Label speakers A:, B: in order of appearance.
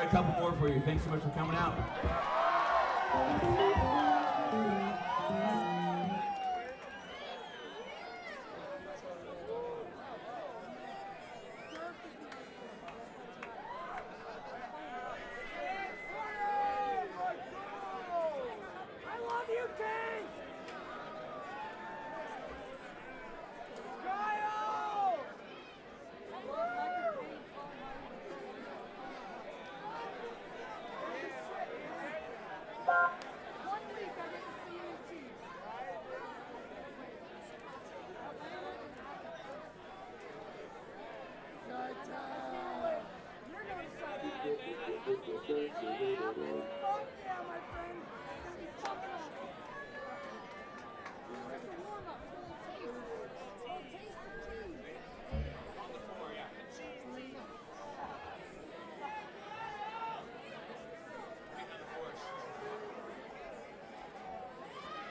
A: got a couple more for you. Thanks so much for coming out.
B: I love you, Kane! Kyle! One week I get to see you in Chiefs. Good time. You're going to start. Fuck yeah, my